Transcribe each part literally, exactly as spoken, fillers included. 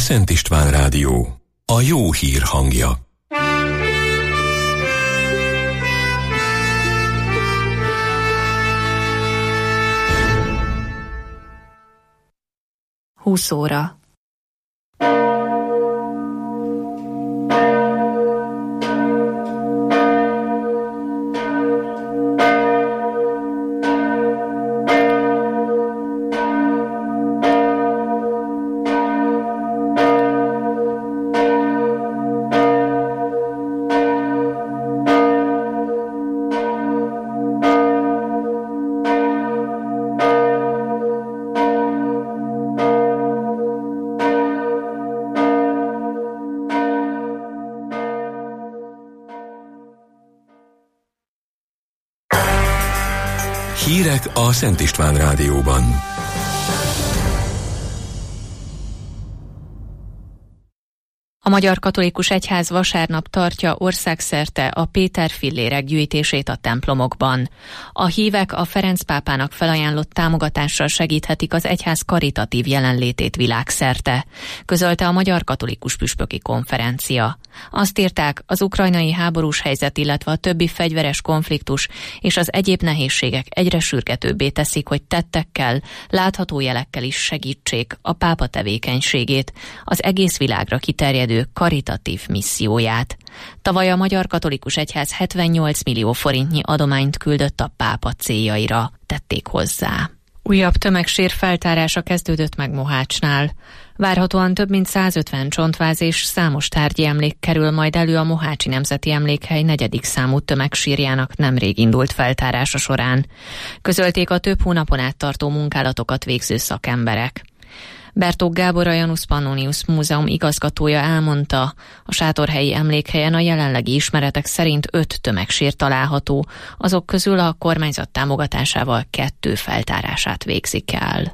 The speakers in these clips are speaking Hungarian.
Szent István Rádió, a jó hír hangja. Húsz óra. Hírek a Szent István Rádióban. A Magyar Katolikus Egyház vasárnap tartja országszerte a Péter fillérek gyűjtését a templomokban. A hívek a Ferenc pápának felajánlott támogatással segíthetik az egyház karitatív jelenlétét világszerte, közölte a Magyar Katolikus Püspöki Konferencia. Azt írták, az ukrajnai háborús helyzet, illetve a többi fegyveres konfliktus és az egyéb nehézségek egyre sürgetőbbé teszik, hogy tettekkel, látható jelekkel is segítsék a pápa tevékenységét, az egész világra kiterjedő karitatív misszióját. Tavaly a Magyar Katolikus Egyház hetvennyolc millió forintnyi adományt küldött a pápa céljaira, tették hozzá. Újabb tömegsír feltárása kezdődött meg Mohácsnál. Várhatóan több mint százötven csontváz és számos tárgyi emlék kerül majd elő a Mohácsi Nemzeti Emlékhely negyedik számú tömegsírjának nemrég indult feltárása során. Közölték a több hónapon át tartó munkálatokat végző szakemberek. Bertók Gábor, a Janus Pannonius Múzeum igazgatója elmondta, a sátorhelyi emlékhelyen a jelenlegi ismeretek szerint öt tömegsír található, azok közül a kormányzat támogatásával kettő feltárását végzik el.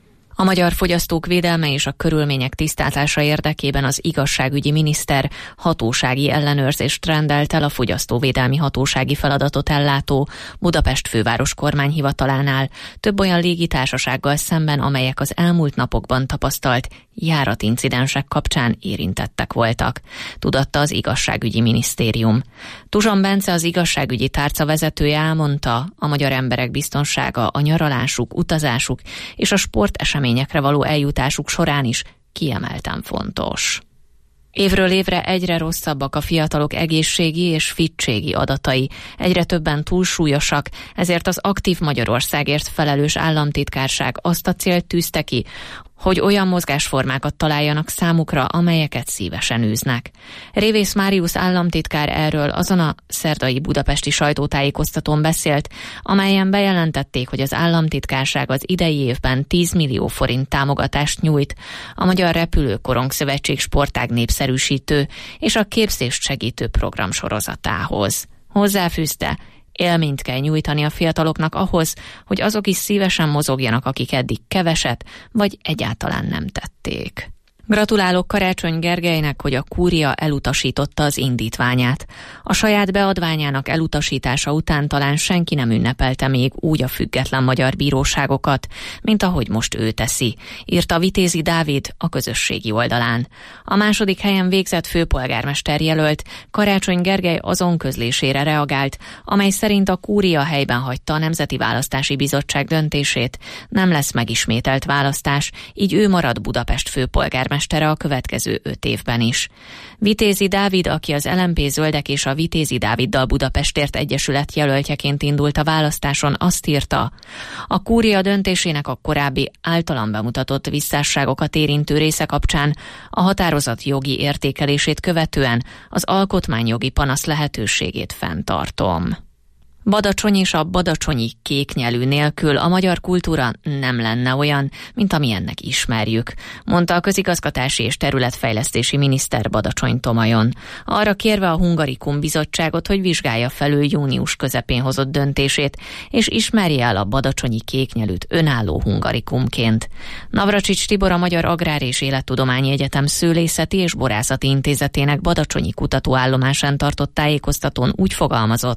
A magyar fogyasztók védelme és a körülmények tisztázása érdekében az igazságügyi miniszter hatósági ellenőrzést rendelt el a fogyasztóvédelmi hatósági feladatot ellátó Budapest főváros kormányhivatalánál több olyan légitársasággal szemben, amelyek az elmúlt napokban tapasztalt járatincidensek kapcsán érintettek voltak, tudatta az igazságügyi minisztérium. Tuzson Bence, az igazságügyi tárca vezetője elmondta, a magyar emberek biztonsága a nyaralásuk, utazásuk és a sporteseményekre való eljutásuk során is kiemelten fontos. Évről évre egyre rosszabbak a fiatalok egészségi és fittségi adatai, egyre többen túlsúlyosak, ezért az Aktív Magyarországért felelős államtitkárság azt a célt tűzte ki, hogy olyan mozgásformákat találjanak számukra, amelyeket szívesen űznek. Révész Máriusz államtitkár erről azon a szerdai budapesti sajtótájékoztatón beszélt, amelyen bejelentették, hogy az államtitkárság az idei évben tíz millió forint támogatást nyújt a Magyar Repülőkorong Szövetség sportág népszerűsítő és a képzést segítő program sorozatához. Hozzáfűzte, élményt kell nyújtani a fiataloknak ahhoz, hogy azok is szívesen mozogjanak, akik eddig keveset, vagy egyáltalán nem tették. Gratulálok Karácsony Gergelynek, hogy a kúria elutasította az indítványát. A saját beadványának elutasítása után talán senki nem ünnepelte még úgy a független magyar bíróságokat, mint ahogy most ő teszi, írta Vitézi Dávid a közösségi oldalán. A második helyen végzett főpolgármester jelölt Karácsony Gergely azon közlésére reagált, amely szerint a kúria helyben hagyta a Nemzeti Választási Bizottság döntését, nem lesz megismételt választás, így ő marad Budapest főpolgármester mestere a következő öt évben is. Vitézi Dávid, aki az el em pé Zöldek és a Vitézi Dáviddal Budapestért Egyesület jelöltjeként indult a választáson, azt írta, a kúria döntésének a korábbi általam bemutatott visszásságokat érintő része kapcsán a határozat jogi értékelését követően az alkotmányjogi panasz lehetőségét fenntartom. Badacsony és a badacsonyi kéknyelű nélkül a magyar kultúra nem lenne olyan, mint amilyennek ismerjük, mondta a közigazgatási és területfejlesztési miniszter Badacsony-Tomajon. Arra kérve a Hungarikum bizottságot, hogy vizsgálja felül június közepén hozott döntését, és ismerje el a badacsonyi kéknyelűt önálló hungarikumként. Navracsics Tibor, a Magyar Agrár és Élettudományi Egyetem Szőlészeti és Borászati Intézetének badacsonyi kutatóállomásán tartott tájékoztatón úgy fogalmazott,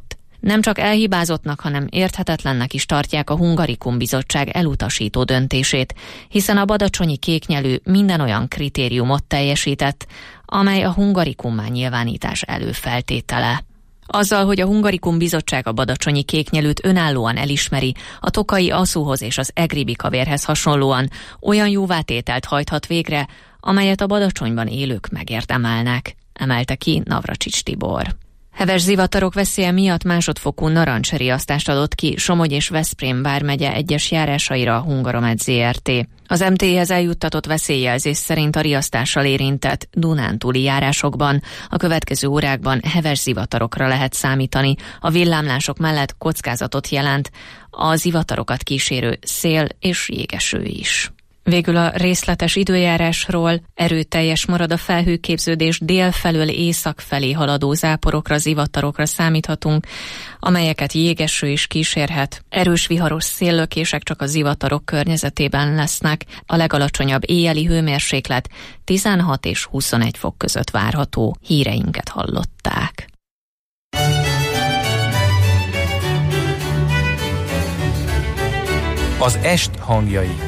Nem csak elhibázottnak, hanem érthetetlennek is tartják a Hungarikum Bizottság elutasító döntését, hiszen a badacsonyi kéknyelű minden olyan kritériumot teljesített, amely a hungarikummá nyilvánítás előfeltétele. Azzal, hogy a Hungarikum Bizottság a badacsonyi kéknyelűt önállóan elismeri, a tokai aszúhoz és az egri bikavérhez hasonlóan olyan jóvátételt hajthat végre, amelyet a Badacsonyban élők megérdemelnek, emelte ki Navracsics Tibor. Heves zivatarok veszélye miatt másodfokú narancsriasztást adott ki Somogy és Veszprém vármegye egyes járásaira a Hungaromed zé er té. Az em té é-hez eljuttatott veszélyjelzés szerint a riasztással érintett dunántúli járásokban a következő órákban heves zivatarokra lehet számítani, a villámlások mellett kockázatot jelent a zivatarokat kísérő szél és jégeső is. Végül a részletes időjárásról: erőteljes marad a felhőképződés, dél felől észak felé haladó záporokra, zivatarokra számíthatunk, amelyeket jégeső is kísérhet. Erős viharos széllökések csak a zivatarok környezetében lesznek, a legalacsonyabb éjjeli hőmérséklet tizenhat és huszonegy fok között várható. Híreinket hallották. Az est hangjai.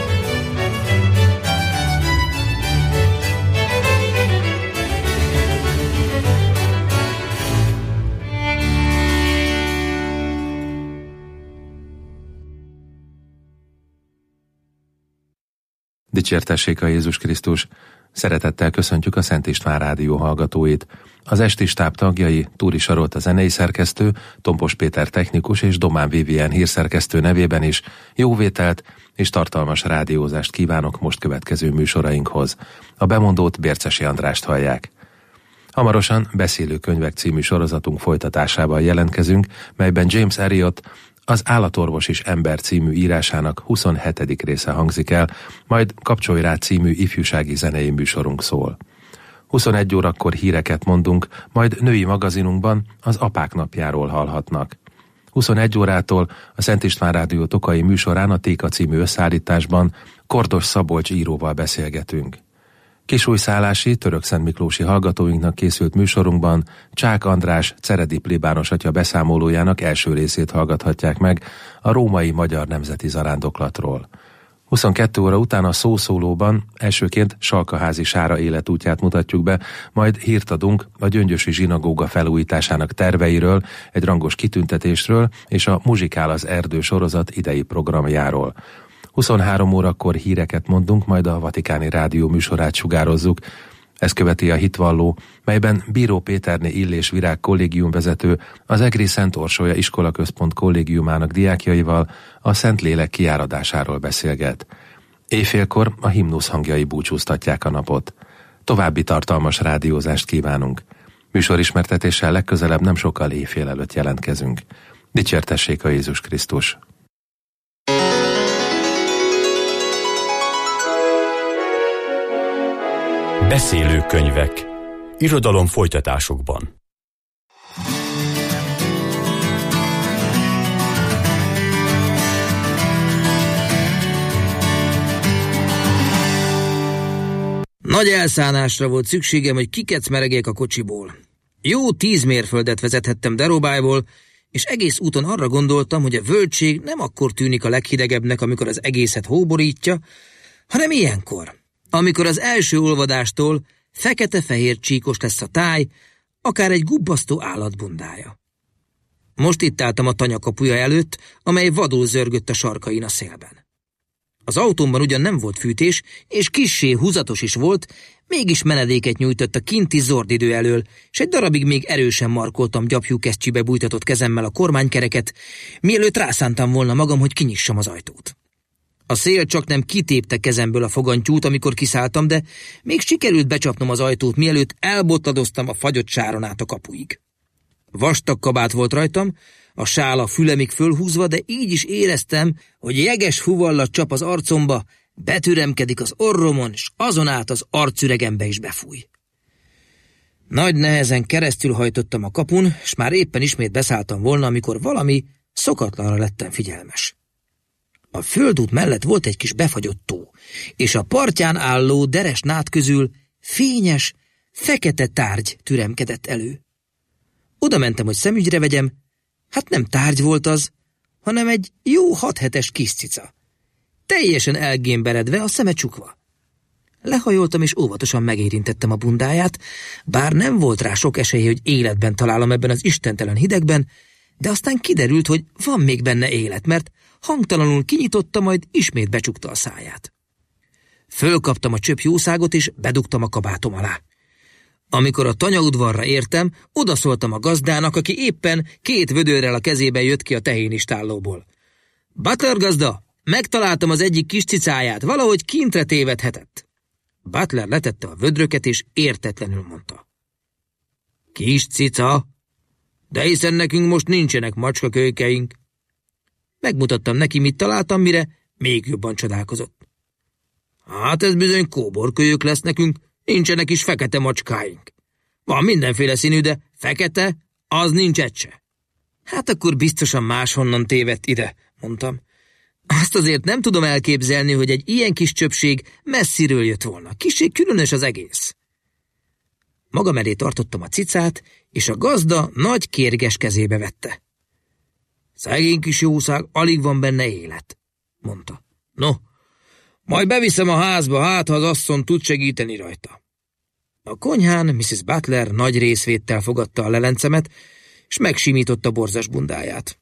Dicsértessék a Jézus Krisztus! Szeretettel köszöntjük a Szent István Rádió hallgatóit. Az esti stáb tagjai, Túri Sarolt a zenei szerkesztő, Tompos Péter technikus és Domán Vivien hírszerkesztő nevében is jóvételt és tartalmas rádiózást kívánok most következő műsorainkhoz. A bemondót, Bércesi Andrást hallják. Hamarosan Beszélő könyvek című sorozatunk folytatásával jelentkezünk, melyben James Herriot Az Állatorvos és Ember című írásának huszonhetedik része hangzik el, majd Kapcsolj rá című ifjúsági zenei műsorunk szól. huszonegy órakor híreket mondunk, majd női magazinunkban az Apák napjáról hallhatnak. huszonegy órától a Szent István Rádió tokai műsorán a Téka című összeállításban Kordos Szabolcs íróval beszélgetünk. Kisújszállási, törökszentmiklósi hallgatóinknak készült műsorunkban Csák András ceredi plébános atya beszámolójának első részét hallgathatják meg a római magyar nemzeti zarándoklatról. huszonkettő óra után a szószólóban elsőként Salkaházi Sára életútját mutatjuk be, majd hírt adunk a Gyöngyösi zsinagóga felújításának terveiről, egy rangos kitüntetésről és a Muzsikál az erdő sorozat idei programjáról. huszonhárom órakor híreket mondunk, majd a Vatikáni Rádió műsorát sugározzuk. Ez követi a Hitvalló, melyben Bíró Péterné Illés Virág kollégiumvezető az Egri Szent Orsolya Iskolaközpont kollégiumának diákjaival a Szentlélek kiáradásáról beszélget. Éjfélkor a himnusz hangjai búcsúztatják a napot. További tartalmas rádiózást kívánunk. Műsorismertetéssel legközelebb nem sokkal éjfél előtt jelentkezünk. Dicsértessék a Jézus Krisztus! Beszélő könyvek. Irodalom folytatásokban. Nagy elszánásra volt szükségem, hogy kikecmeregjek a kocsiból. Jó tíz mérföldet vezethettem Derobályból, és egész úton arra gondoltam, hogy a völgység nem akkor tűnik a leghidegebbnek, amikor az egészet hóborítja, hanem ilyenkor, amikor az első olvadástól fekete-fehér csíkos lesz a táj, akár egy gubbasztó állatbundája. Most itt álltam a tanyakapuja előtt, amely vadul zörgött a sarkain a szélben. Az autómban ugyan nem volt fűtés, és kissé húzatos is volt, mégis menedéket nyújtott a kinti zordidő elől, és egy darabig még erősen markoltam gyapjúkesztyűbe bújtatott kezemmel a kormánykereket, mielőtt rászántam volna magam, hogy kinyissam az ajtót. A szél csak nem kitépte kezemből a fogantyút, amikor kiszálltam, de még sikerült becsapnom az ajtót, mielőtt elbotladoztam a fagyott sáron át a kapuig. Vastag kabát volt rajtam, a sál a fülemig fölhúzva, de így is éreztem, hogy jeges fuvallat csap az arcomba, betüremkedik az orromon, és azon át az arcüregembe is befúj. Nagy nehezen keresztül hajtottam a kapun, és már éppen ismét beszálltam volna, amikor valami szokatlanra lettem figyelmes. A földút mellett volt egy kis befagyott tó, és a partján álló deres nád közül fényes, fekete tárgy türemkedett elő. Oda mentem, hogy szemügyre vegyem, Hát nem tárgy volt az, hanem egy jó hat hetes kis cica. Teljesen elgémberedve, a szeme csukva. Lehajoltam és óvatosan megérintettem a bundáját, bár nem volt rá sok esélye, hogy életben találom ebben az istentelen hidegben, de aztán kiderült, hogy van még benne élet, mert hangtalanul kinyitotta, majd ismét becsukta a száját. Fölkaptam a csöpp jószágot, és bedugtam a kabátom alá. Amikor a tanyaudvarra értem, odaszóltam a gazdának, aki éppen két vödörrel a kezében jött ki a tehénistállóból. Butler gazda, megtaláltam az egyik kis cicáját, valahogy kintre tévedhetett. Butler letette a vödröket, és értetlenül mondta. Kis cica? De hiszen nekünk most nincsenek macskakölykeink. Megmutattam neki, mit találtam, mire még jobban csodálkozott. Hát ez bizony kóborkölyök lesz nekünk, nincsenek is fekete macskáink. Van mindenféle színű, de fekete, az nincs egy se. Hát akkor biztosan máshonnan tévedt ide, mondtam. Azt azért nem tudom elképzelni, hogy egy ilyen kis csöpség messziről jött volna. Kissé különös az egész. Magam elé tartottam a cicát, és a gazda nagy kérges kezébe vette. Szegény kis jószág, alig van benne élet, mondta. No, majd beviszem a házba, hát ha az asszony tud segíteni rajta. A konyhán missziz Butler nagy részvéttel fogadta a lelencemet, és megsimította borzas bundáját.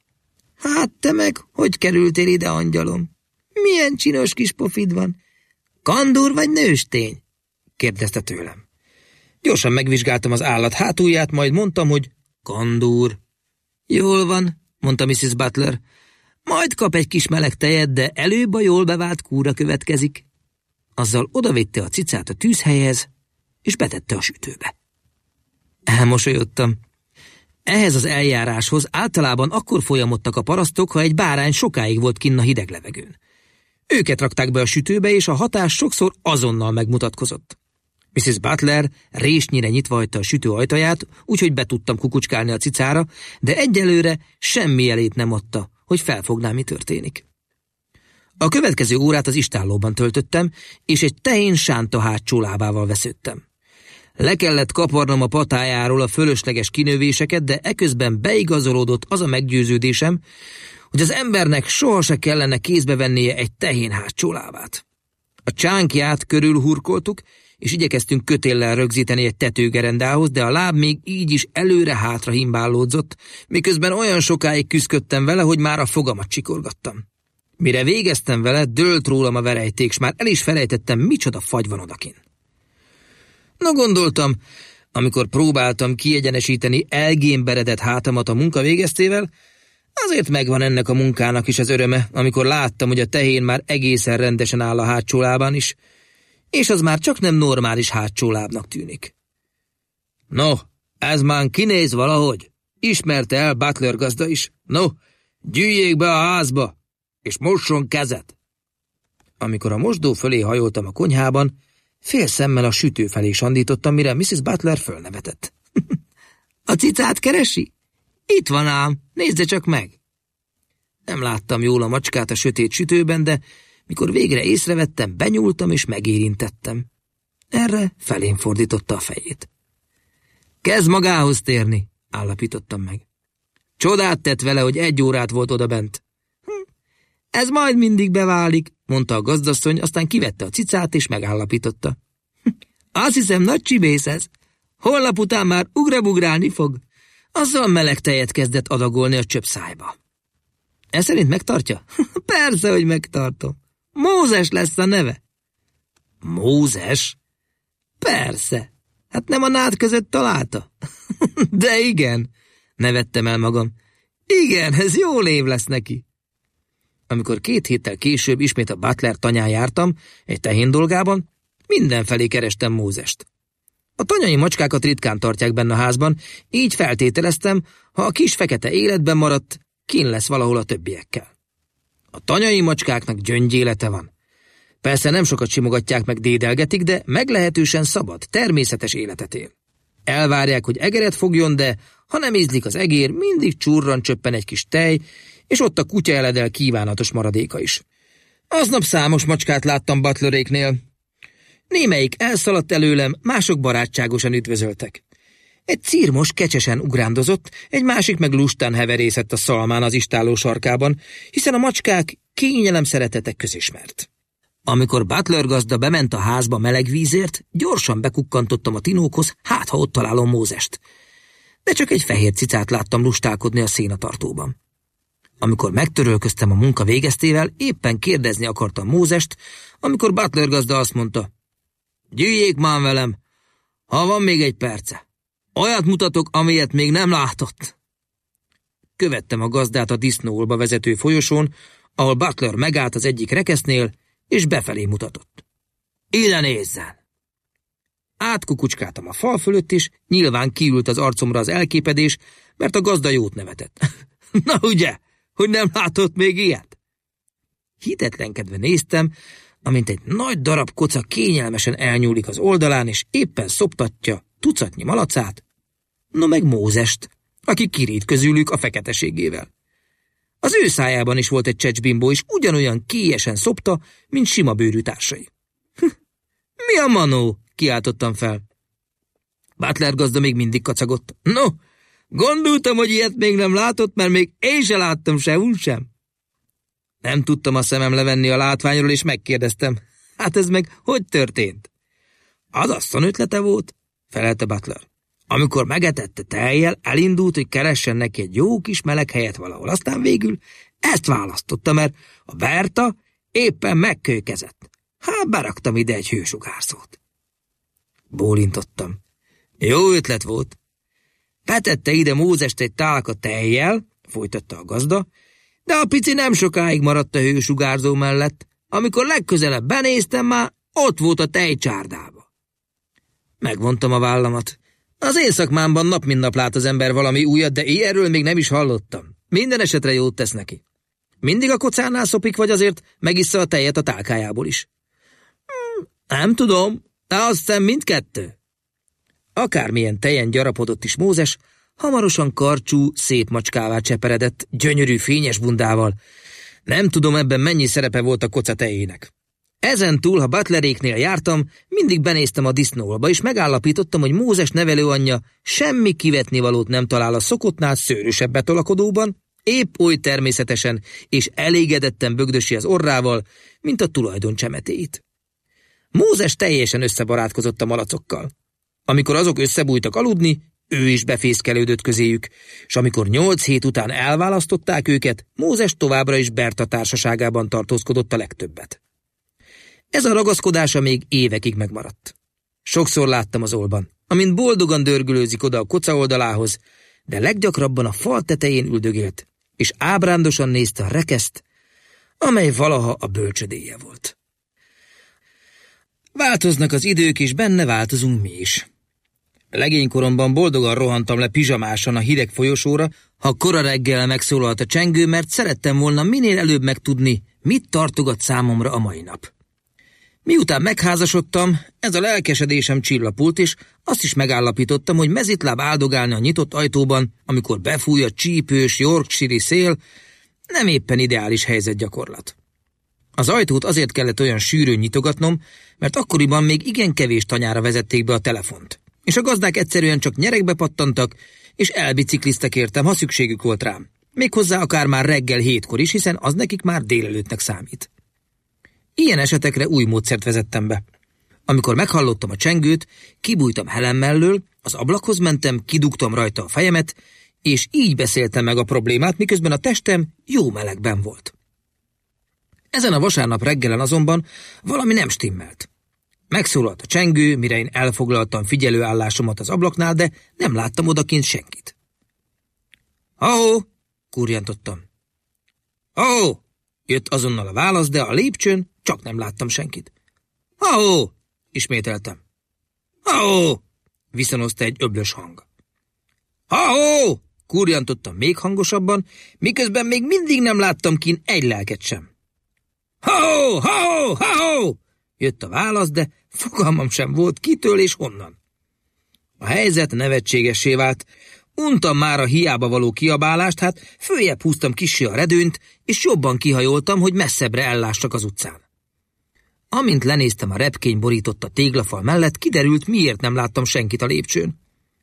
Hát te meg, hogy kerültél ide, angyalom? Milyen csinos kis pofid van? Kandúr vagy nőstény? Kérdezte tőlem. Gyorsan megvizsgáltam az állat hátulját, majd mondtam, hogy kandúr. Jól van, mondta missziz Butler. Majd kap egy kis meleg tejet, de előbb a jól bevált kúra következik. Azzal odavitte a cicát a tűzhelyhez, és betette a sütőbe. Elmosolyodtam. Ehhez az eljáráshoz általában akkor folyamodtak a parasztok, ha egy bárány sokáig volt kinn a hideg levegőn. Őket rakták be a sütőbe, és a hatás sokszor azonnal megmutatkozott. missziz Butler résnyire nyitva hagyta a sütő ajtaját, úgyhogy be tudtam kukucskálni a cicára, de egyelőre semmi jelét nem adta, hogy felfogná, mi történik. A következő órát az istállóban töltöttem, és egy tehén sánta hátsó lábával vesződtem. Le kellett kaparnom a patájáról a fölösleges kinövéseket, de eközben beigazolódott az a meggyőződésem, hogy az embernek soha se kellene kézbe vennie egy tehén hátsó lábát. A csánkját körülhurkoltuk, és igyekeztünk kötéllel rögzíteni egy tetőgerendához, de a láb még így is előre-hátra himbálódzott, miközben olyan sokáig küzdöttem vele, hogy már a fogamat csikorgattam. Mire végeztem vele, dőlt rólam a verejték, s már el is felejtettem, micsoda fagy van odakin. Na gondoltam, amikor próbáltam kiegyenesíteni elgémberedett hátamat a munka végeztével, azért megvan ennek a munkának is az öröme, amikor láttam, hogy a tehén már egészen rendesen áll a hátsó lábán is, és az már csak nem normális hátsó lábnak tűnik. No, ez már kinéz valahogy. Ismerte el Butler gazda is. No, gyűjjék be a házba, és mosson kezet. Amikor a mosdó fölé hajoltam a konyhában, fél szemmel a sütő felé sandítottam, mire missziz Butler fölnevetett. A cicát keresi? Itt van ám, nézze csak meg. Nem láttam jól a macskát a sötét sütőben, de mikor végre észrevettem, benyúltam és megérintettem. Erre felém fordította a fejét. Kezd magához térni, állapítottam meg. Csodát tett vele, hogy egy órát volt odabent. Hm, ez majd mindig beválik, mondta a gazdasszony, aztán kivette a cicát és megállapította. Hm, azt hiszem, nagy csibész ez. Holnap után már ugrabugrálni fog. Azzal meleg tejet kezdett adagolni a csöpszájba. Ez szerint megtartja? Persze, hogy megtartom. Mózes lesz a neve. Mózes? Persze. Hát nem a nád között találta? De igen, nevettem el magam. Igen, ez jó név lesz neki. Amikor két héttel később ismét a Butler tanyán jártam, egy tehén dolgában, mindenfelé kerestem Mózest. A tanyai macskákat ritkán tartják benne a házban, így feltételeztem, ha a kis fekete életben maradt, kinn lesz valahol a többiekkel. A tanyai macskáknak gyöngyélete van. Persze nem sokat simogatják meg, dédelgetik, de meglehetősen szabad, természetes életet él. Elvárják, hogy egeret fogjon, de ha nem ízlik az egér, mindig csurran csöppen egy kis tej, és ott a kutya eledel kívánatos maradéka is. Aznap számos macskát láttam Butleréknél. Némelyik elszaladt előlem, mások barátságosan üdvözöltek. Egy cirmos kecsesen ugrándozott, egy másik meg lustán heverészett a szalmán az istálló sarkában, hiszen a macskák kényelem szeretetek közismert. Amikor Butler gazda bement a házba meleg vízért, gyorsan bekukkantottam a tinókhoz, hát ha ott találom Mózest. De csak egy fehér cicát láttam lustálkodni a szénatartóban. Amikor megtörölköztem a munka végeztével, éppen kérdezni akartam Mózest, amikor Butler gazda azt mondta: gyűjjék már velem, ha van még egy perce. Olyat mutatok, amilyet még nem látott. Követtem a gazdát a disznóolba vezető folyosón, ahol Butler megállt az egyik rekesznél, és befelé mutatott. Ide nézzen! Átkukucskáltam a fal fölött is, nyilván kiült az arcomra az elképedés, mert a gazda jót nevetett. Na ugye, hogy nem látott még ilyet? Hitetlenkedve néztem, amint egy nagy darab koca kényelmesen elnyúlik az oldalán, és éppen szoptatja tucatnyi malacát, no meg Mózest, aki kirít közülük a feketeségével. Az ő szájában is volt egy csecsbimbó, és ugyanolyan kélyesen szopta, mint sima bőrű társai. Mi a manó? Kiáltottam fel. Butler gazda még mindig kacagott. No, gondoltam, hogy ilyet még nem látott, mert még én se láttam sehol sem. Nem tudtam a szemem levenni a látványról, és megkérdeztem. Hát ez meg hogy történt? Az asszony ötlete volt, felelte Butler. Amikor megetette tejjel, elindult, hogy keressen neki egy jó kis meleg helyet valahol. Aztán végül ezt választotta, mert a Berta éppen megkölykezett. Hát beraktam ide egy hősugárszót. Bólintottam. Jó ötlet volt. Betette ide Mózest egy tálka tejjel, folytatta a gazda, de a pici nem sokáig maradt a hősugárzó mellett. Amikor legközelebb benéztem, már ott volt a tejcsárdába. Megvontam a vállamat. Az én szakmámban nap mint nap lát az ember valami újat, de ilyenről még nem is hallottam. Minden esetre jót tesz neki. Mindig a kocánál szopik, vagy azért megissza a tejet a tálkájából is? Hmm, nem tudom, de azt hiszem mindkettő. Akármilyen tejen gyarapodott is Mózes, hamarosan karcsú, szép macskává cseperedett, gyönyörű, fényes bundával. Nem tudom, ebben mennyi szerepe volt a koca tejének. Ezen túl, ha Butleréknél jártam, mindig benéztem a disznóolba, és megállapítottam, hogy Mózes nevelőanyja semmi kivetnivalót nem talál a szokottnál szőrösebb betolakodóban, épp oly természetesen és elégedetten bögdösi az orrával, mint a tulajdon csemetéit. Mózes teljesen összebarátkozott a malacokkal. Amikor azok összebújtak aludni, ő is befészkelődött közéjük, és amikor nyolc hét után elválasztották őket, Mózes továbbra is Berta társaságában tartózkodott a legtöbbet. Ez a ragaszkodása még évekig megmaradt. Sokszor láttam az olban, amint boldogan dörgülőzik oda a koca oldalához, de leggyakrabban a fal tetején üldögélt, és ábrándosan nézte a rekeszt, amely valaha a bölcsödéje volt. Változnak az idők, és benne változunk mi is. Legénykoromban boldogan rohantam le pizsamásan a hideg folyosóra, ha kora reggel megszólalt a csengő, mert szerettem volna minél előbb megtudni, mit tartogat számomra a mai nap. Miután megházasodtam, ez a lelkesedésem csillapult, és azt is megállapítottam, hogy mezitláb áldogálni a nyitott ajtóban, amikor befúj a csípős yorkshire-i szél, nem éppen ideális helyzetgyakorlat. Az ajtót azért kellett olyan sűrűn nyitogatnom, mert akkoriban még igen kevés tanyára vezették be a telefont, és a gazdák egyszerűen csak nyeregbe pattantak, és elbicikliztek értem, ha szükségük volt rám. Méghozzá akár már reggel hétkor is, hiszen az nekik már délelőttnek számít. Ilyen esetekre új módszert vezettem be. Amikor meghallottam a csengőt, kibújtam Helen mellől, az ablakhoz mentem, kidugtam rajta a fejemet, és így beszéltem meg a problémát, miközben a testem jó melegben volt. Ezen a vasárnap reggelen azonban valami nem stimmelt. Megszólalt a csengő, mire én elfoglaltam figyelőállásomat az ablaknál, de nem láttam odakint senkit. Ha-hó! Kurjantottam. Ha-hó! Jött azonnal a válasz, de a lépcsőn csak nem láttam senkit. Ha-hó! Ismételtem. Ha-hó! Viszonozta egy öblös hang. Ha-hó! Kurjantottam még hangosabban, miközben még mindig nem láttam kin egy lelket sem. Ha-hó! Ha-hó! Ha-hó! Jött a válasz, de fogalmam sem volt kitől és honnan. A helyzet nevetségessé vált. Untam már a hiába való kiabálást, hát följebb húztam kissé a redőnyt, és jobban kihajoltam, hogy messzebbre ellássak az utcán. Amint lenéztem a repkény borított a téglafal mellett, kiderült, miért nem láttam senkit a lépcsőn.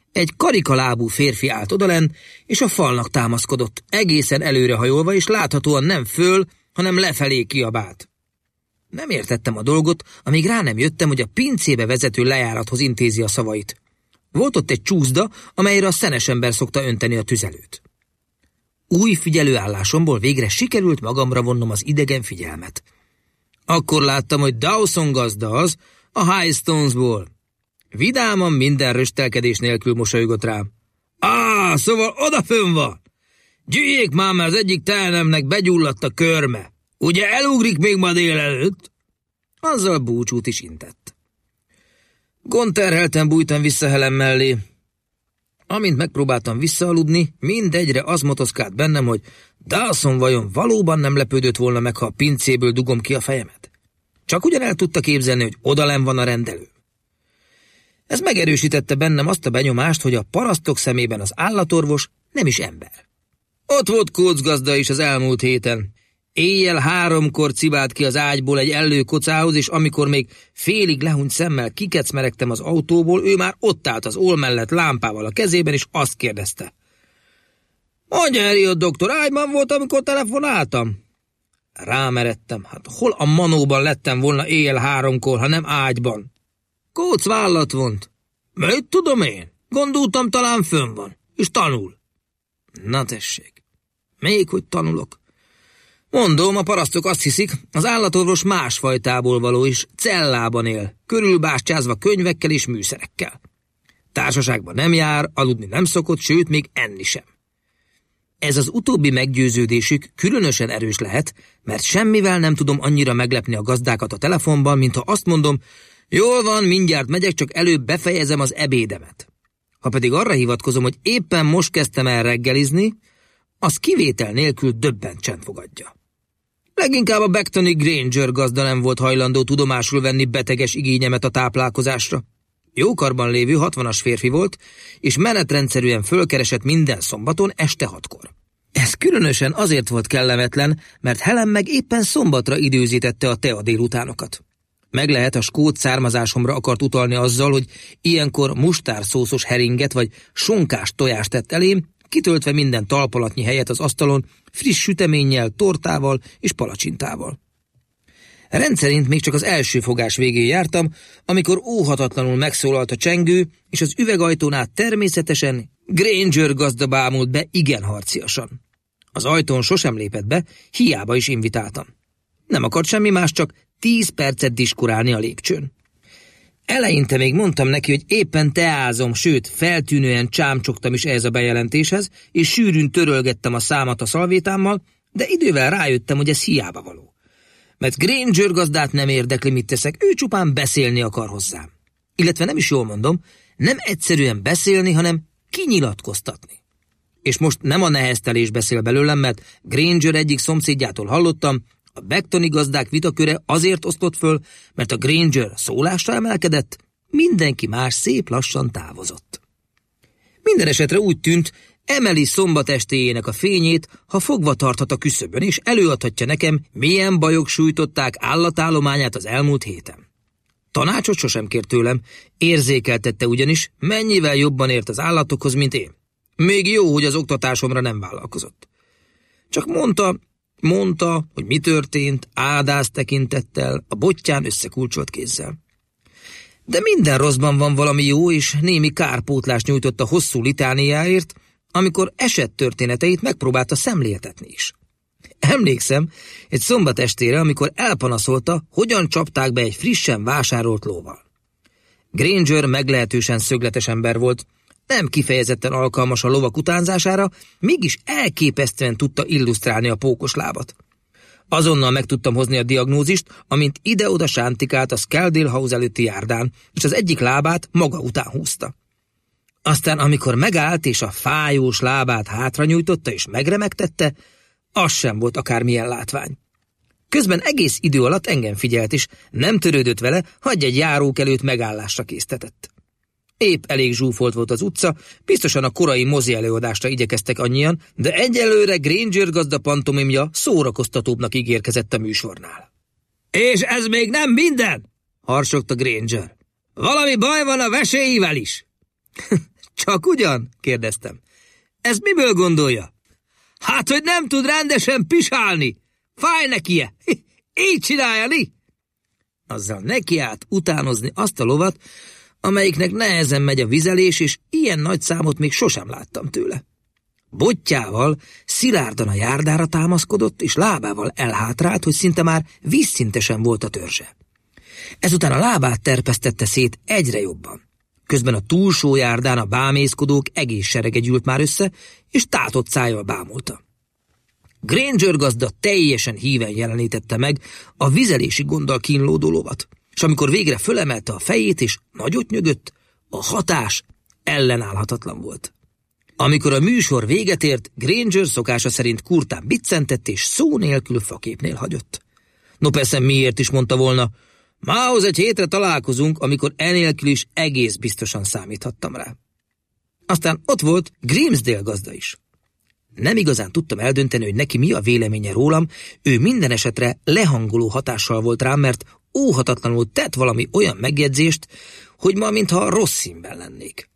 Egy karikalábú férfi állt odalen, és a falnak támaszkodott, egészen előrehajolva, és láthatóan nem föl, hanem lefelé kiabált. Nem értettem a dolgot, amíg rá nem jöttem, hogy a pincébe vezető lejárathoz intézi a szavait. Volt ott egy csúszda, amelyre a szenes ember szokta önteni a tüzelőt. Új figyelőállásomból végre sikerült magamra vonnom az idegen figyelmet. Akkor láttam, hogy Dawson gazda az, a Highstonesból. Vidáman, minden röstelkedés nélkül mosolygott rám. Á, szóval odafönn van! Gyűjjék már, mert az egyik tehenemnek begyulladt a körme. Ugye elugrik még ma délelőtt? Azzal búcsút is intett. Gondterhelten bújtam vissza Helen mellé. Amint megpróbáltam visszaaludni, mindegyre az motoszkált bennem, hogy Dawson vajon valóban nem lepődött volna meg, ha a pincéből dugom ki a fejemet. Csak ugyan el tudta képzelni, hogy odalenn van a rendelő. Ez megerősítette bennem azt a benyomást, hogy a parasztok szemében az állatorvos nem is ember. Ott volt Coates gazda is az elmúlt héten. Éjjel háromkor cibált ki az ágyból egy ellő kocához, és amikor még félig lehunyt szemmel kikecmeregtem az autóból, ő már ott állt az ól mellett lámpával a kezében, és azt kérdezte. Mondja, Harriot doktor, ágyban volt, amikor telefonáltam? Rámeredtem, hát hol a manóban lettem volna éjjel háromkor, ha nem ágyban? Coates vállat vont. Mit tudom én? Gondoltam, talán fönn van, és tanul. Na tessék, még hogy tanulok. Mondom, a parasztok azt hiszik, az állatorvos másfajtából való is, cellában él, körülbástyázva könyvekkel és műszerekkel. Társaságban nem jár, aludni nem szokott, sőt, még enni sem. Ez az utóbbi meggyőződésük különösen erős lehet, mert semmivel nem tudom annyira meglepni a gazdákat a telefonban, mint ha azt mondom, jól van, mindjárt megyek, csak előbb befejezem az ebédemet. Ha pedig arra hivatkozom, hogy éppen most kezdtem el reggelizni, az kivétel nélkül döbbentsen fogadja. Leginkább a Becktoni Granger gazda nem volt hajlandó tudomásul venni beteges igényemet a táplálkozásra. Jókarban lévő hatvanas férfi volt, és menetrendszerűen fölkeresett minden szombaton este hatkor. Ez különösen azért volt kellemetlen, mert Helen meg éppen szombatra időzítette a tea délutánokat. Meg lehet, a skót származásomra akart utalni azzal, hogy ilyenkor mustárszószos heringet vagy sonkás tojást tett elém, kitöltve minden talpalatnyi helyet az asztalon, friss süteménnyel, tortával és palacsintával. Rendszerint még csak az első fogás végén jártam, amikor óhatatlanul megszólalt a csengő, és az üvegajtón át természetesen Granger gazda bámult be igen harciasan. Az ajtón sosem lépett be, hiába is invitáltam. Nem akart semmi más, csak tíz percet diskurálni a lépcsőn. Eleinte még mondtam neki, hogy éppen teázom, sőt, feltűnően csámcsogtam is ehhez a bejelentéshez, és sűrűn törölgettem a számat a szalvétámmal, de idővel rájöttem, hogy ez hiába való. Mert Granger gazdát nem érdekli, mit teszek, ő csupán beszélni akar hozzám. Illetve nem is jól mondom, nem egyszerűen beszélni, hanem kinyilatkoztatni. És most nem a neheztelés beszél belőlem, mert Granger egyik szomszédjától hallottam, a Becktoni gazdák vitaköre azért osztott föl, mert a Granger szólásra emelkedett, mindenki más szép lassan távozott. Minden esetre úgy tűnt, emeli szombat estéjének a fényét, ha fogva tarthat a küszöbön, és előadhatja nekem, milyen bajok sújtották állatállományát az elmúlt héten. Tanácsot sosem kért tőlem, érzékeltette ugyanis, mennyivel jobban ért az állatokhoz, mint én. Még jó, hogy az oktatásomra nem vállalkozott. Csak mondta, mondta, hogy mi történt, ádáz tekintettel, a bottyán összekulcsolt kézzel. De minden rosszban van valami jó, és némi kárpótlást nyújtott a hosszú litániáért, amikor esett történeteit megpróbálta szemléltetni is. Emlékszem, egy szombat estére, amikor elpanaszolta, hogyan csapták be egy frissen vásárolt lóval. Granger meglehetősen szögletes ember volt, nem kifejezetten alkalmas a lovak utánzására, mégis elképesztően tudta illusztrálni a pókos lábat. Azonnal meg tudtam hozni a diagnózist, amint ide-oda sántikált a Scaledale House előtti járdán, és az egyik lábát maga után húzta. Aztán, amikor megállt és a fájós lábát hátra nyújtotta és megremegtette, az sem volt akármilyen látvány. Közben egész idő alatt engem figyelt, és nem törődött vele, hagyj egy járókelőt megállásra késztetett. Épp elég zsúfolt volt az utca, biztosan a korai mozi előadásra igyekeztek annyian, de egyelőre Granger gazda pantomimja szórakoztatóbbnak ígérkezett a műsornál. És ez még nem minden? Harsogta Granger. Valami baj van a veséivel is. Csak ugyan? Kérdeztem. Ez miből gondolja? Hát, hogy nem tud rendesen pisálni. Fáj neki-e? Így csinálja, li? Azzal nekiállt utánozni azt a lovat, amelyiknek nehezen megy a vizelés, és ilyen nagy számot még sosem láttam tőle. Bottyával szilárdan a járdára támaszkodott, és lábával elhátrált, hogy szinte már vízszintesen volt a törzse. Ezután a lábát terpesztette szét egyre jobban. Közben a túlsó járdán a bámészkodók egész serege gyűlt már össze, és tátott szájjal bámulta. Granger gazda teljesen híven jelenítette meg a vizelési gonddal kínlódó lovat, és amikor végre fölemelte a fejét és nagyot nyögött, a hatás ellenállhatatlan volt. Amikor a műsor véget ért, Granger szokása szerint kurtán biccentett és szó nélkül faképnél hagyott. No persze miért is mondta volna, mához egy hétre találkozunk, amikor enélkül is egész biztosan számíthattam rá. Aztán ott volt Grimsdale gazda is. Nem igazán tudtam eldönteni, hogy neki mi a véleménye rólam, ő minden esetre lehangoló hatással volt rám, mert óhatatlanul tett valami olyan megjegyzést, hogy ma mintha rossz színben lennék.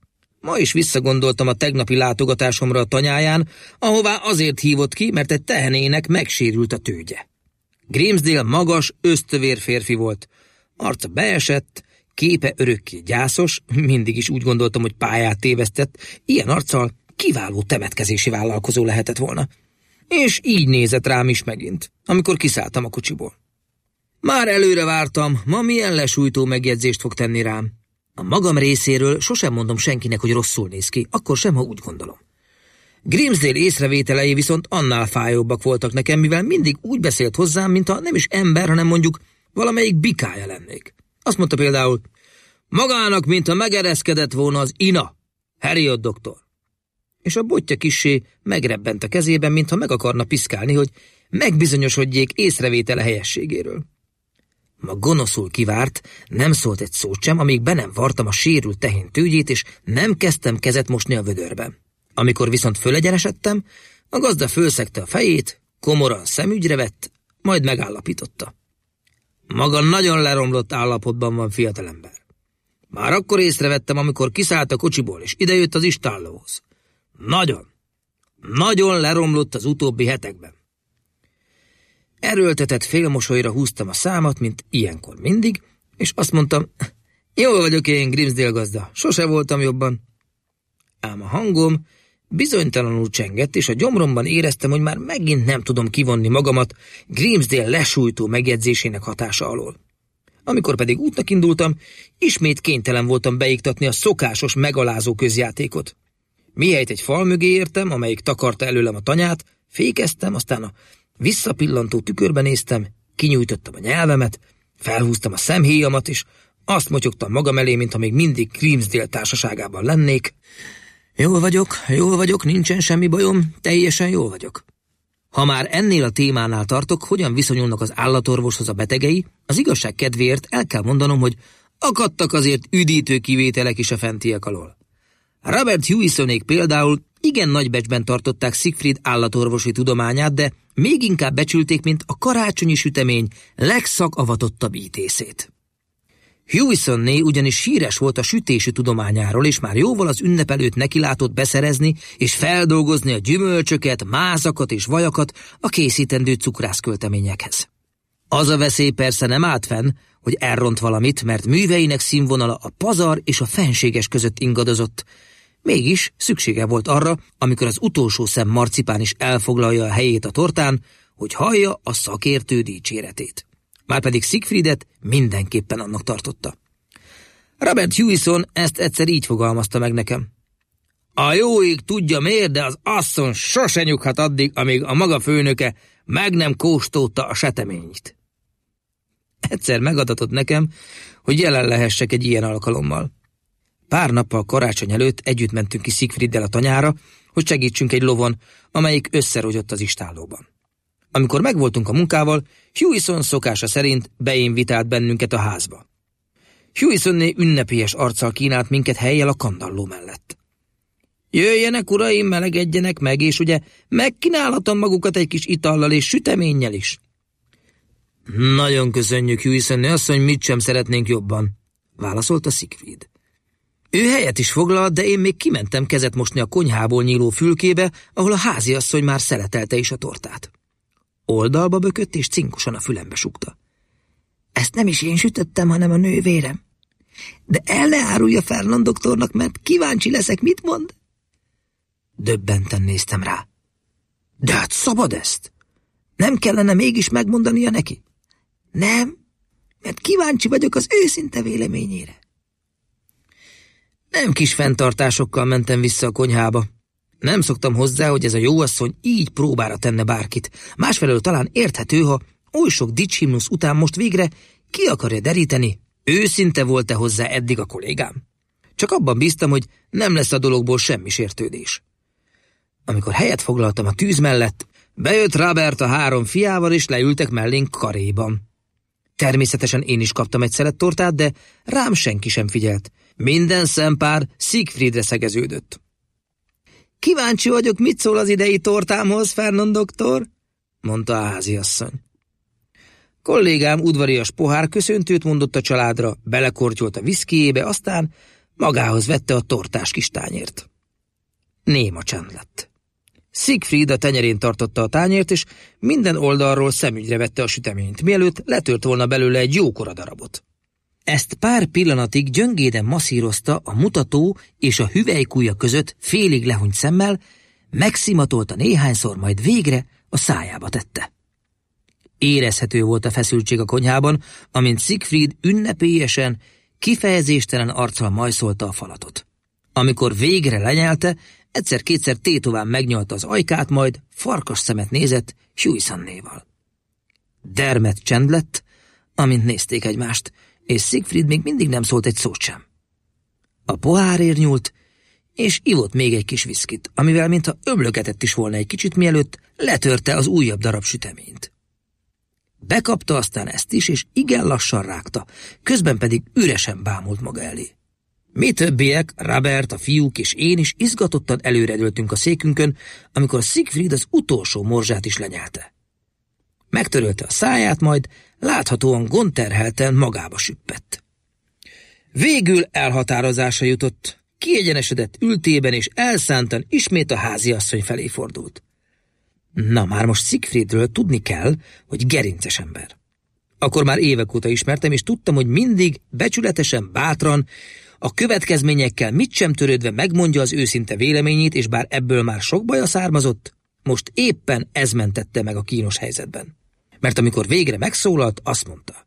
Ma is visszagondoltam a tegnapi látogatásomra a tanyáján, ahová azért hívott ki, mert egy tehenének megsérült a tőgye. Grimsdale magas, ösztövér férfi volt. Arca beesett, képe örökké gyászos, mindig is úgy gondoltam, hogy pályát tévesztett, ilyen arccal kiváló temetkezési vállalkozó lehetett volna. És így nézett rám is megint, amikor kiszálltam a kocsiból. Már előre vártam, ma milyen lesújtó megjegyzést fog tenni rám. A magam részéről sosem mondom senkinek, hogy rosszul néz ki, akkor sem, ha úgy gondolom. Grimsdale észrevételei viszont annál fájóbbak voltak nekem, mivel mindig úgy beszélt hozzám, mintha nem is ember, hanem mondjuk valamelyik bikája lennék. Azt mondta például, magának, mintha megereszkedett volna az ina, Harriot doktor. És a botja kissé megrebbent a kezében, mintha meg akarna piszkálni, hogy megbizonyosodjék észrevétele helyességéről. Ma gonoszul kivárt, nem szólt egy szót sem, amíg be nem vartam a sérült tehén tőgyét, és nem kezdtem kezet mosni a vödörben. Amikor viszont fölegyenesedtem, a gazda fölszegte a fejét, komoran szemügyre vett, majd megállapította. Maga nagyon leromlott állapotban van, fiatalember. Már akkor észrevettem, amikor kiszállt a kocsiból, és idejött az istállóhoz. Nagyon, nagyon leromlott az utóbbi hetekben. Erőltetett félmosolyra húztam a számat, mint ilyenkor mindig, és azt mondtam, jól vagyok én, Grimsdale gazda, sose voltam jobban. Ám a hangom bizonytalanul csengett, és a gyomromban éreztem, hogy már megint nem tudom kivonni magamat Grimsdale lesújtó megjegyzésének hatása alól. Amikor pedig útnak indultam, ismét kénytelen voltam beiktatni a szokásos megalázó közjátékot. Mihelyt egy fal mögé értem, amelyik takarta előlem a tanyát, fékeztem, aztán a visszapillantó tükörben néztem, kinyújtottam a nyelvemet, felhúztam a szemhéjamat, és azt motyogtam magam elé, mintha még mindig Grimsdale társaságában lennék. Jól vagyok, jól vagyok, nincsen semmi bajom, teljesen jól vagyok. Ha már ennél a témánál tartok, hogyan viszonyulnak az állatorvoshoz a betegei, az igazság kedvéért el kell mondanom, hogy akadtak azért üdítő kivételek is a fentiek alól. Robert Hewisonék például igen nagy becsben tartották Siegfried állatorvosi tudományát, de még inkább becsülték, mint a karácsonyi sütemény legszakavatottabb ítészét. Hewisonné ugyanis híres volt a sütési tudományáról, és már jóval az ünnep előtt nekilátott beszerezni és feldolgozni a gyümölcsöket, mázakat és vajakat a készítendő cukrászkölteményekhez. Az a veszély persze nem állt fenn, hogy elront valamit, mert műveinek színvonala a pazar és a fenséges között ingadozott. Mégis szüksége volt arra, amikor az utolsó szem marcipán is elfoglalja a helyét a tortán, hogy hallja a szakértő dicséretét. Márpedig Siegfriedet mindenképpen annak tartotta. Robert Hewison ezt egyszer így fogalmazta meg nekem. A jó ég tudja miért, de az asszony sose nyughat addig, amíg a maga főnöke meg nem kóstolta a seteményt. Egyszer megadatott nekem, hogy jelen lehessek egy ilyen alkalommal. Pár nappal karácsony előtt együtt mentünk ki Siegfrieddel a tanyára, hogy segítsünk egy lovon, amelyik összerogyott az istállóban. Amikor megvoltunk a munkával, Hewison szokása szerint beinvitált bennünket a házba. Hewisonné ünnepélyes arccal kínált minket hellyel a kandalló mellett. Jöjjenek, uraim, melegedjenek meg, és ugye megkínálhatom magukat egy kis itallal és süteménnyel is. Nagyon köszönjük, Hewisonné asszony, mit sem szeretnénk jobban, válaszolta Siegfried. Ő helyet is foglalt, de én még kimentem kezet mosni a konyhából nyíló fülkébe, ahol a háziasszony már szeletelte is a tortát. Oldalba bökött és cinkosan a fülembe sukta. Ezt nem is én sütöttem, hanem a nővérem. De el ne árulja Fernand doktornak, mert kíváncsi leszek, mit mond? Döbbenten néztem rá. De hát szabad ezt? Nem kellene mégis megmondania neki? Nem, mert kíváncsi vagyok az őszinte véleményére. Nem kis fenntartásokkal mentem vissza a konyhába. Nem szoktam hozzá, hogy ez a jóasszony így próbára tenne bárkit. Másfelől talán érthető, ha oly sok dicshimnusz után most végre ki akarja deríteni, őszinte volt-e hozzá eddig a kollégám. Csak abban bíztam, hogy nem lesz a dologból semmi sértődés. Amikor helyet foglaltam a tűz mellett, bejött Robert a három fiával, és leültek mellénk karéban. Természetesen én is kaptam egy szelet tortát, de rám senki sem figyelt. Minden szempár Siegfriedre szegeződött. Kíváncsi vagyok, mit szól az idei tortámhoz, Fernand doktor? Mondta a háziasszony. Kollégám udvarias pohár köszöntőt mondott a családra, belekortyolt a viszkijébe, aztán magához vette a tortás kis tányért. Néma csend lett. Siegfried a tenyerén tartotta a tányért, és minden oldalról szemügyre vette a süteményt, mielőtt letört volna belőle egy jókora darabot. Ezt pár pillanatig gyöngéden masszírozta a mutató és a hüvelykujja között félig lehunyt szemmel, megszimatolta néhányszor, majd végre a szájába tette. Érezhető volt a feszültség a konyhában, amint Siegfried ünnepélyesen, kifejezéstelen arccal majszolta a falatot. Amikor végre lenyelte, egyszer-kétszer tétován megnyalta az ajkát, majd farkas szemet nézett Huysonnéval. Dermed csend lett, amint nézték egymást, és Siegfried még mindig nem szólt egy szót sem. A pohárért nyúlt, és ivott még egy kis viszkit, amivel mintha öblögetett is volna egy kicsit, mielőtt letörte az újabb darab süteményt. Bekapta aztán ezt is, és igen lassan rágta, közben pedig üresen bámult maga elé. Mi többiek, Robert, a fiúk és én is izgatottan előredőltünk a székünkön, amikor Siegfried az utolsó morzsát is lenyelte. Megtörölte a száját, majd láthatóan gondterhelten magába süppett. Végül elhatározásra jutott, kiegyenesedett ültében, és elszántan ismét a háziasszony felé fordult. Na már most Siegfriedről tudni kell, hogy gerinces ember. Akkor már évek óta ismertem, és tudtam, hogy mindig becsületesen, bátran, a következményekkel mit sem törődve megmondja az őszinte véleményét, és bár ebből már sok baja származott, most éppen ez mentette meg a kínos helyzetben. Mert amikor végre megszólalt, azt mondta.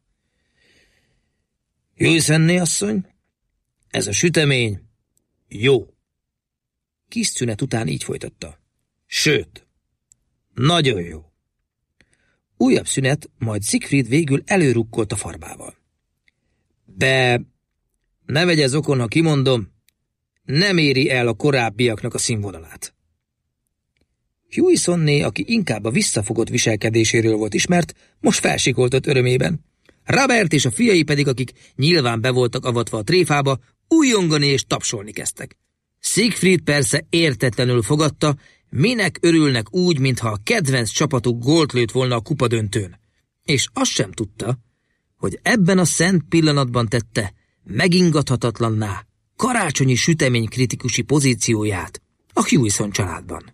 Huysonné asszony, ez a sütemény jó. Kis szünet után így folytatta. Sőt, nagyon jó. Újabb szünet, majd Siegfried végül előrukkolt a farbával. De ne vegye zokon, ha kimondom, nem éri el a korábbiaknak a színvonalát. Huysonné, aki inkább a visszafogott viselkedéséről volt ismert, most felsikoltott örömében. Robert és a fiai pedig, akik nyilván be voltak avatva a tréfába, újongani és tapsolni kezdtek. Siegfried persze értetlenül fogadta, minek örülnek úgy, mintha a kedvenc csapatuk gólt lőtt volna a kupadöntőn. És azt sem tudta, hogy ebben a szent pillanatban tette megingathatatlanná karácsonyi sütemény kritikusi pozícióját a Huysson családban.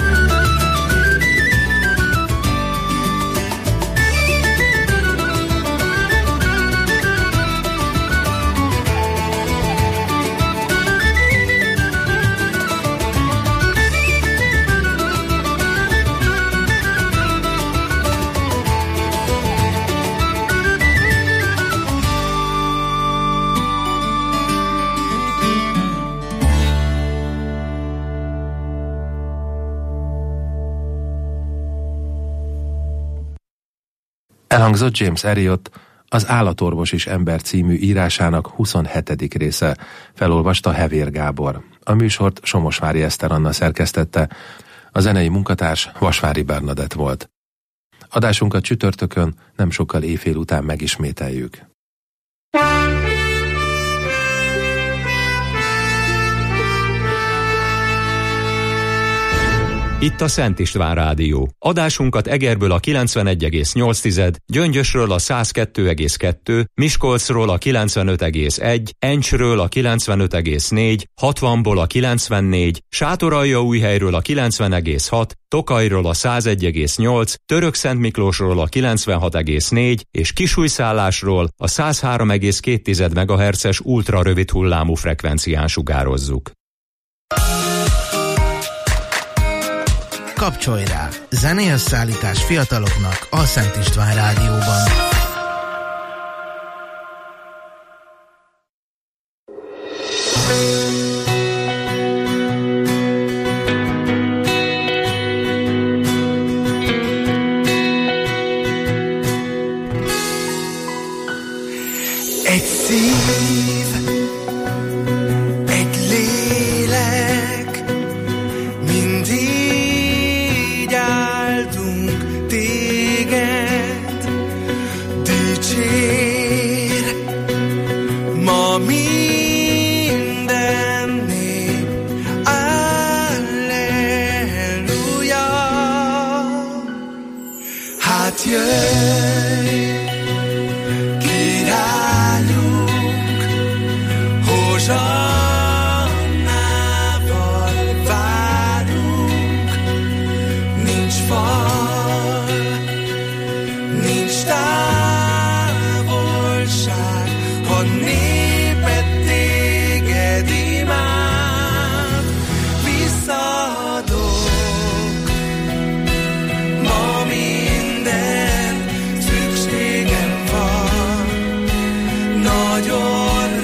Elhangzott James Herriot, az Állatorvos és Ember című írásának huszonhetedik része, felolvasta Hevér Gábor. A műsort Somosvári Eszter Anna szerkesztette, a zenei munkatárs Vasvári Bernadett volt. Adásunkat csütörtökön nem sokkal éjfél után megismételjük. Itt a Szent István Rádió. Adásunkat Egerből a kilencvenegy egész nyolc, Gyöngyösről a száz kettő egész kettő, Miskolcról a kilencvenöt egész egy, Encsről a kilencvenöt egész négy, hatvanból a kilencvennégy, Sátoraljaújhelyről a kilencven egész hat, Tokajról a száz egy egész nyolc, Törökszentmiklósról a kilencvenhat egész négy és Kisújszállásról a száz három egész két megahertzes ultrarövid hullámú frekvencián sugározzuk. Kapcsolj rá! Zenélyösszállítás fiataloknak a Szent István Rádióban. Egy szív, egy lélek, mindig áldunk téged, dicsér ma minden nép, Alleluja. Hát jöjj, Zsannával várunk, nincs fal, nincs távolság, ha néped téged imád, visszaadok ma minden szükségem van, nagyon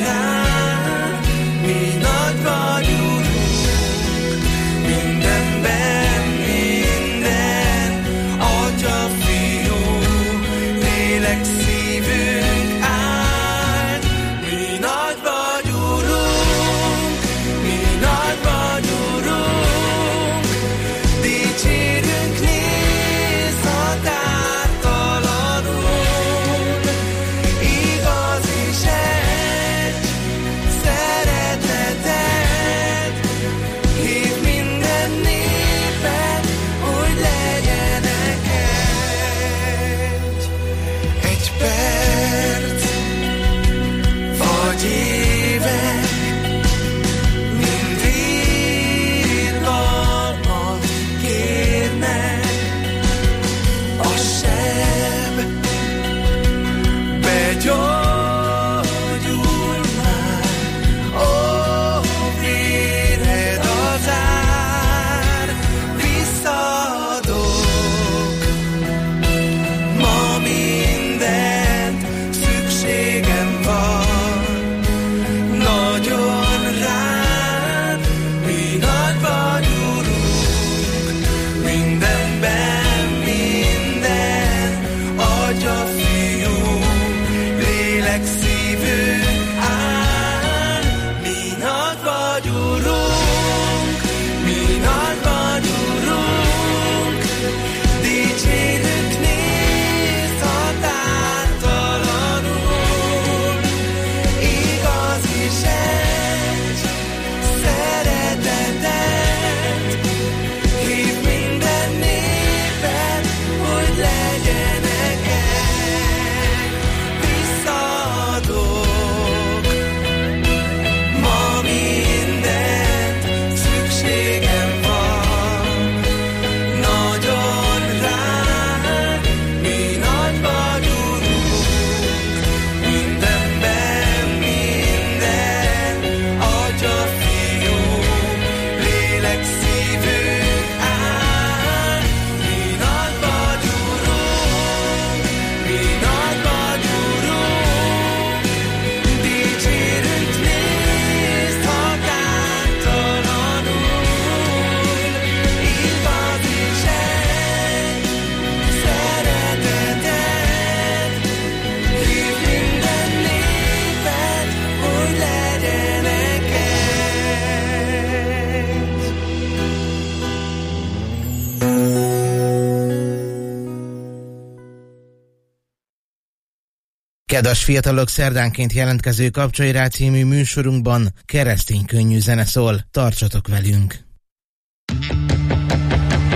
Kedves fiatalok, szerdánként jelentkező Kapcsolj rá című műsorunkban keresztény könnyű zene szól. Tartsatok velünk!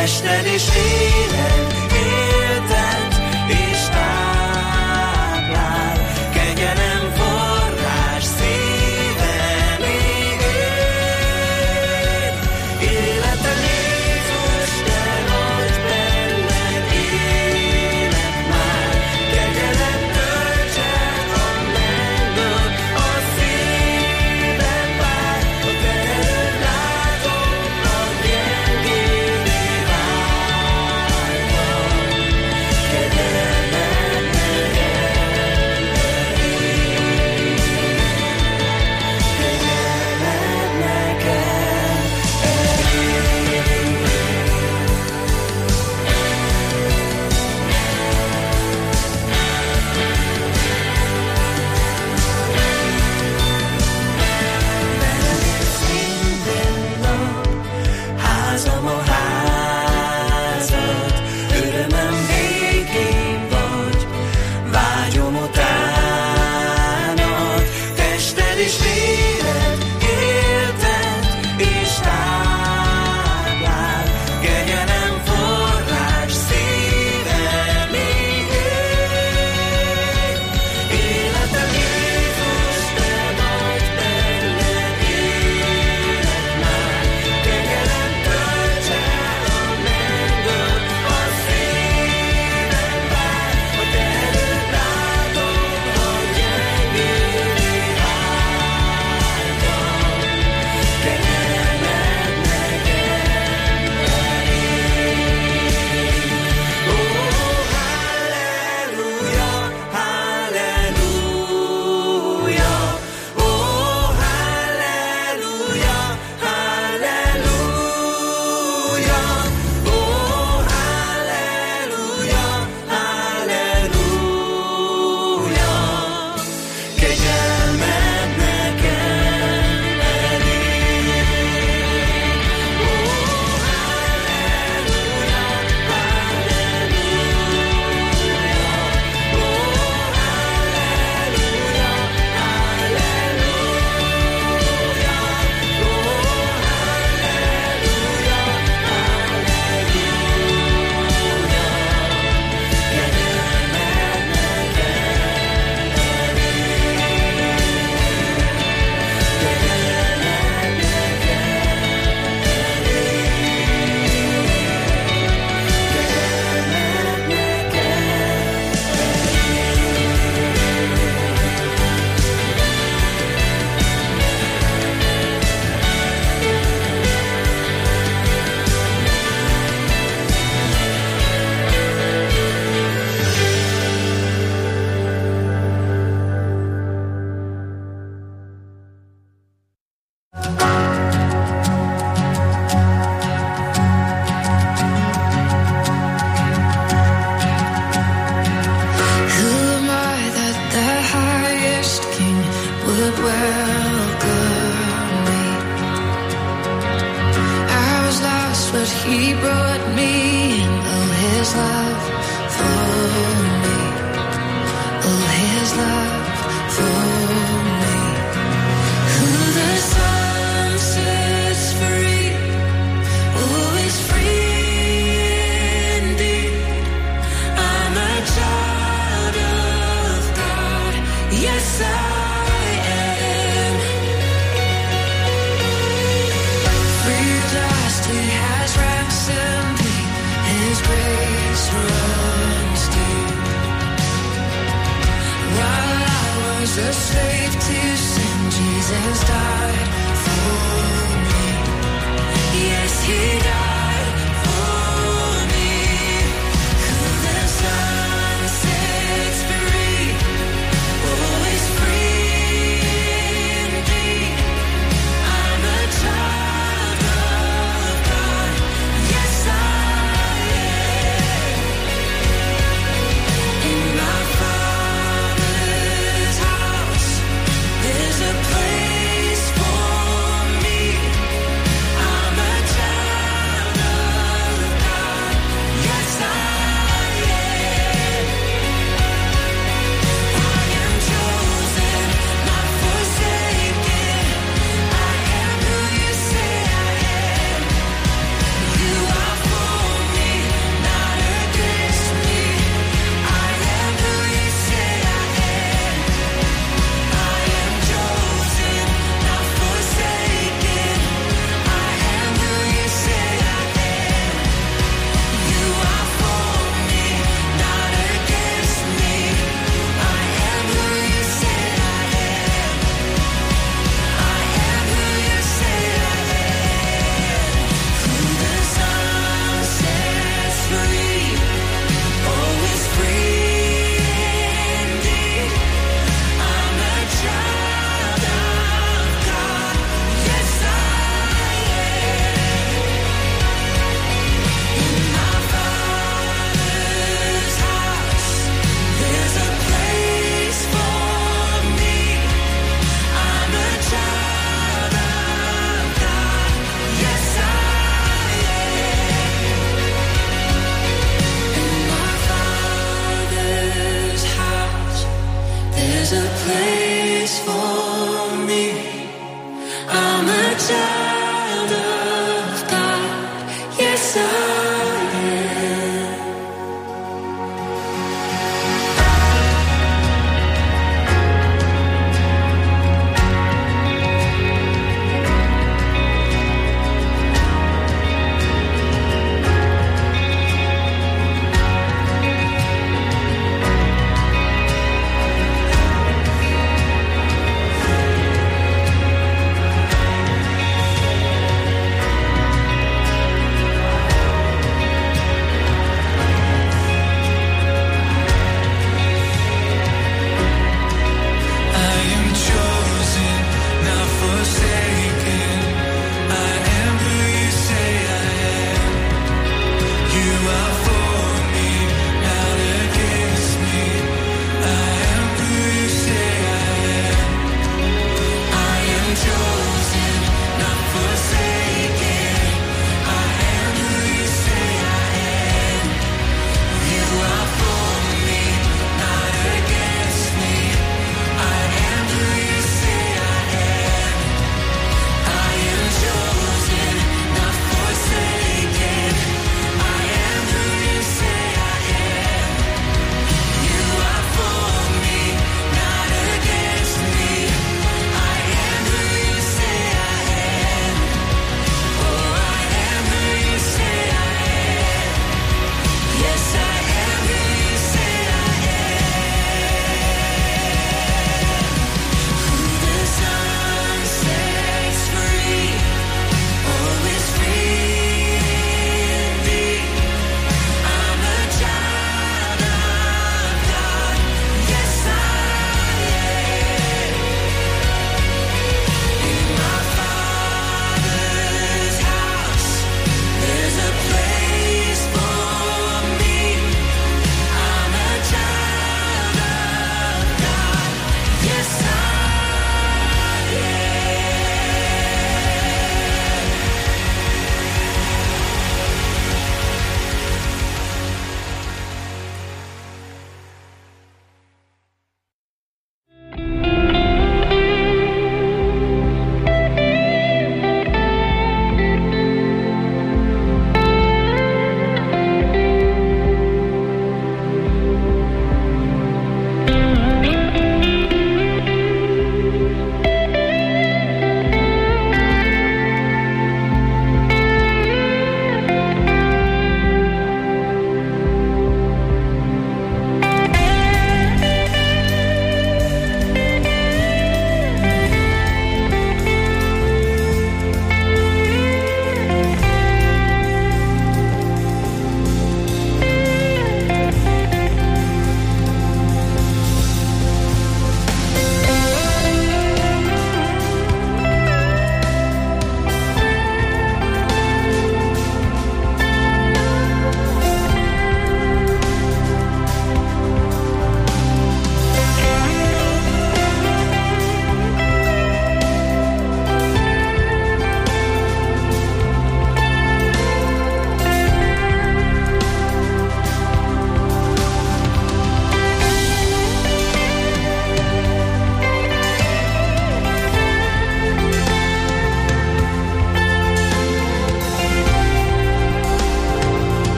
tested és lélek éltet és táplál, kegyelem forrás szívem ég. Életem Jézus, te vagy benned, élet már, kegyelem töltse a mennyből, a szívem vár, a te előtt látom a gyengévé váltam, kegyelem házam a házad, örömem végén vagy, vágyom utánad, tested és lélek éltet és táplál, kegyelem forrás szívem ég. Életem Jézus, te vagy benned, élet már, kegyelem töltse a mennyből, a szívem vár, a te előtt látom a gyengévé váltam, kegyelmed nekem elég. Ó, halleluja, halleluja, ó, halleluja, halleluja, ó, halleluja, halleluja, kegyelmed nekem elég. Ó, halleluja, halleluja, ó, halleluja, Who am I that the highest king would welcome me? I was lost, but he brought me in. Oh, his love for me. Oh, his love for me. Who the Son sets free, oh, is free indeed. I'm a child of God, yes I am. Free at last, he has ransomed me, his grace runs deep. While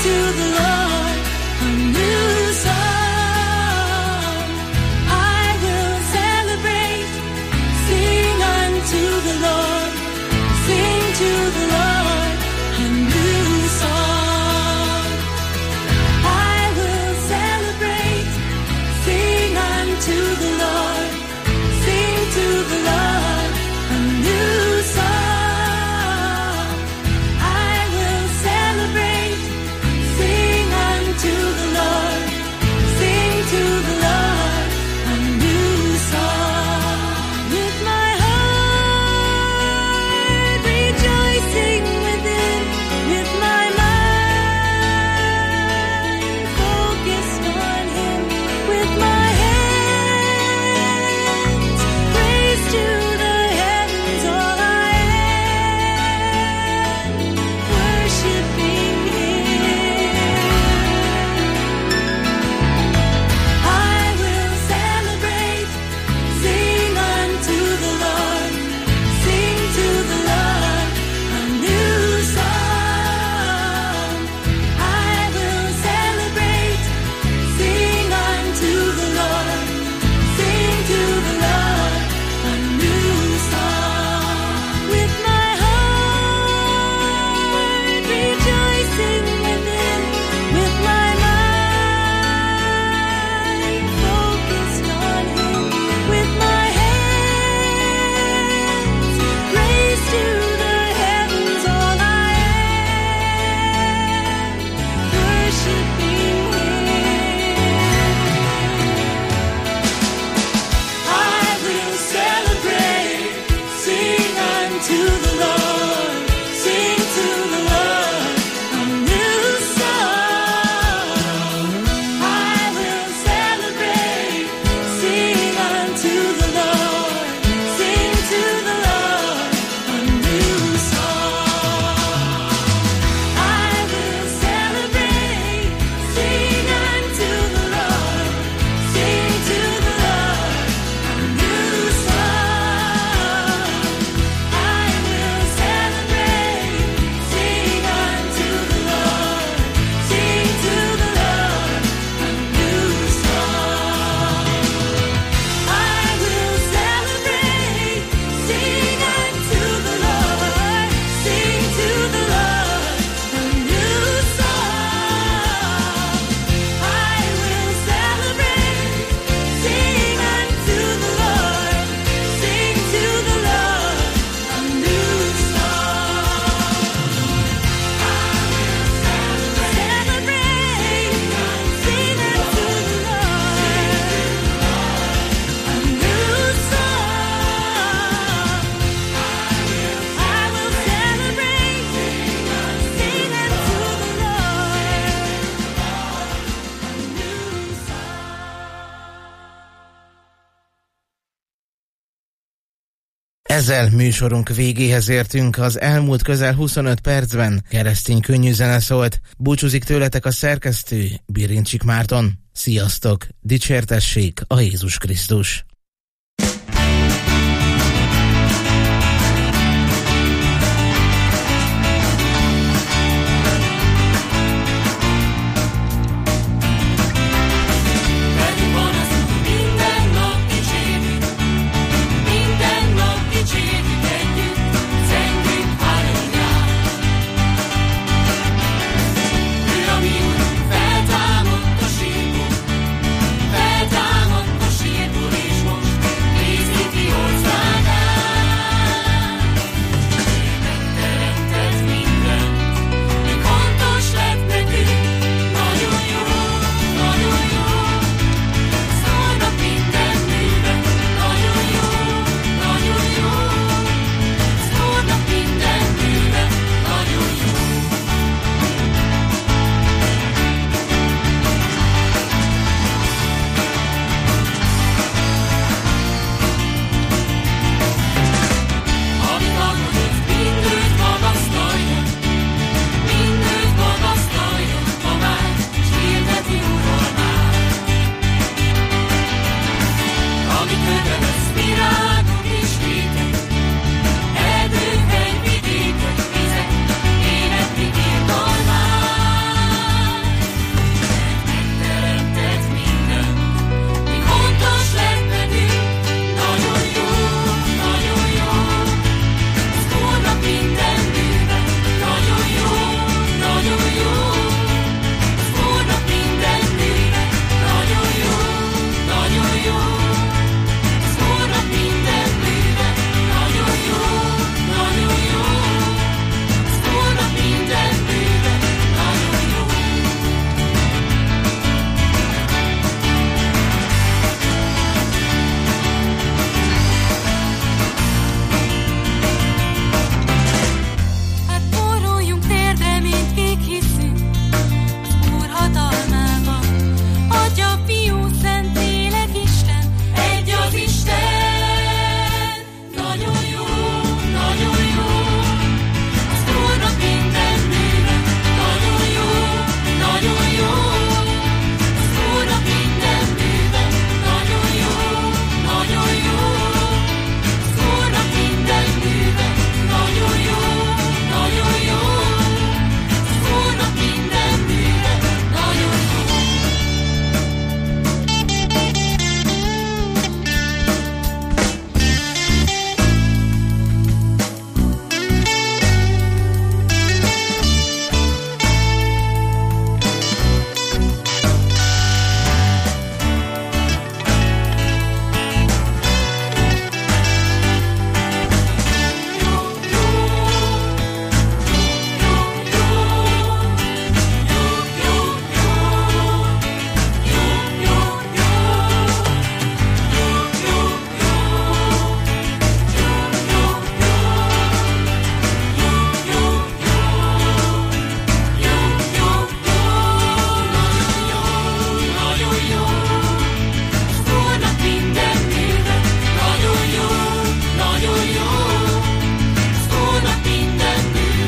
Ezzel műsorunk végéhez értünk, az elmúlt közel huszonöt percben keresztény könnyű zene szólt. Búcsúzik tőletek a szerkesztő, Birincsik Márton. Sziasztok, dicsértessék a Jézus Krisztus!